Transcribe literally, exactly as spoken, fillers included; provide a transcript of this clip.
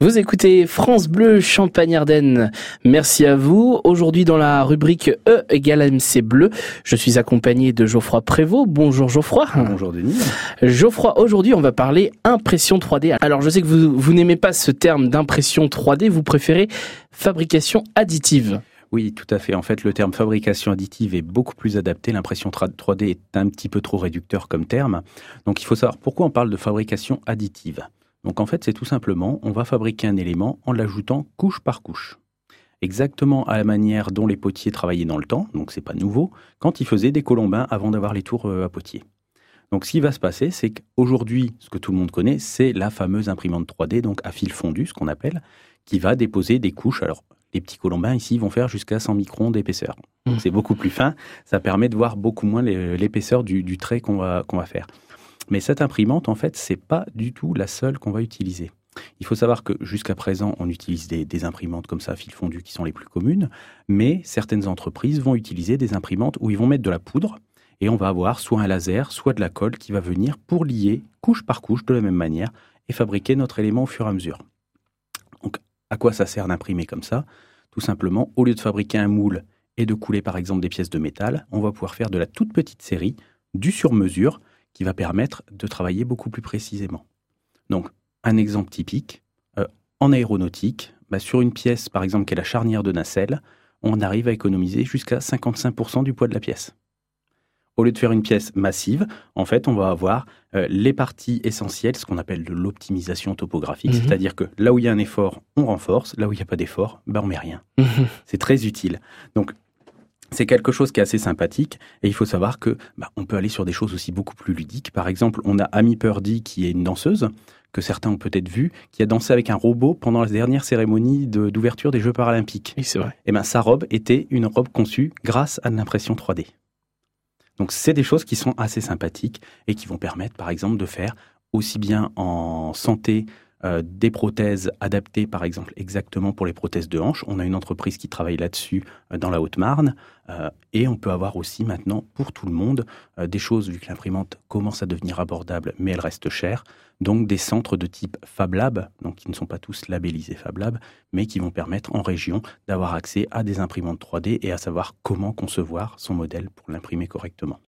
Vous écoutez France Bleu Champagne-Ardenne. Merci à vous. Aujourd'hui, dans la rubrique E égale M C Bleu, je suis accompagné de Geoffroy Prévost. Bonjour Geoffroy. Bonjour Denis. Geoffroy, aujourd'hui, on va parler impression trois D. Alors, je sais que vous, vous n'aimez pas ce terme d'impression trois D, vous préférez fabrication additive. Oui, tout à fait. En fait, le terme fabrication additive est beaucoup plus adapté. L'impression trois D est un petit peu trop réducteur comme terme. Donc, il faut savoir pourquoi on parle de fabrication additive. Donc, en fait, c'est tout simplement, on va fabriquer un élément en l'ajoutant couche par couche. Exactement à la manière dont les potiers travaillaient dans le temps, donc c'est pas nouveau, quand ils faisaient des colombins avant d'avoir les tours à potiers. Donc, ce qui va se passer, c'est qu'aujourd'hui, ce que tout le monde connaît, c'est la fameuse imprimante trois D, donc à fil fondu, ce qu'on appelle, qui va déposer des couches. Alors, les petits colombins ici vont faire jusqu'à cent microns d'épaisseur. Donc, c'est beaucoup plus fin. Ça permet de voir beaucoup moins l'épaisseur du, du trait qu'on va, qu'on va faire. Mais cette imprimante, en fait, c'est pas du tout la seule qu'on va utiliser. Il faut savoir que jusqu'à présent, on utilise des, des imprimantes comme ça, à fil fondu, qui sont les plus communes. Mais certaines entreprises vont utiliser des imprimantes où ils vont mettre de la poudre et on va avoir soit un laser, soit de la colle qui va venir pour lier couche par couche de la même manière et fabriquer notre élément au fur et à mesure. Donc, à quoi ça sert d'imprimer comme ça ? Tout simplement, au lieu de fabriquer un moule et de couler par exemple des pièces de métal, on va pouvoir faire de la toute petite série, du sur-mesure, qui va permettre de travailler beaucoup plus précisément. Donc, un exemple typique, euh, en aéronautique, bah, sur une pièce par exemple qui est la charnière de nacelle, on arrive à économiser jusqu'à cinquante-cinq pour cent du poids de la pièce. Au lieu de faire une pièce massive, en fait, on va avoir euh, les parties essentielles, ce qu'on appelle de l'optimisation topographique, mmh. C'est-à-dire que là où il y a un effort, on renforce, là où il n'y a pas d'effort, bah, on met rien. Mmh. C'est très utile. Donc, c'est quelque chose qui est assez sympathique et il faut savoir que bah, on peut aller sur des choses aussi beaucoup plus ludiques. Par exemple, on a Amy Purdy qui est une danseuse que certains ont peut-être vu, qui a dansé avec un robot pendant la dernière cérémonie de, d'ouverture des Jeux paralympiques. Oui, c'est vrai. Et ben sa robe était une robe conçue grâce à l'impression trois D. Donc c'est des choses qui sont assez sympathiques et qui vont permettre par exemple de faire aussi bien en santé Euh, des prothèses adaptées, par exemple, exactement pour les prothèses de hanche. On a une entreprise qui travaille là-dessus euh, dans la Haute-Marne. Euh, et on peut avoir aussi maintenant, pour tout le monde, euh, des choses, vu que l'imprimante commence à devenir abordable, mais elle reste chère. Donc, des centres de type Fab Lab, donc qui ne sont pas tous labellisés Fab Lab, mais qui vont permettre en région d'avoir accès à des imprimantes trois D et à savoir comment concevoir son modèle pour l'imprimer correctement.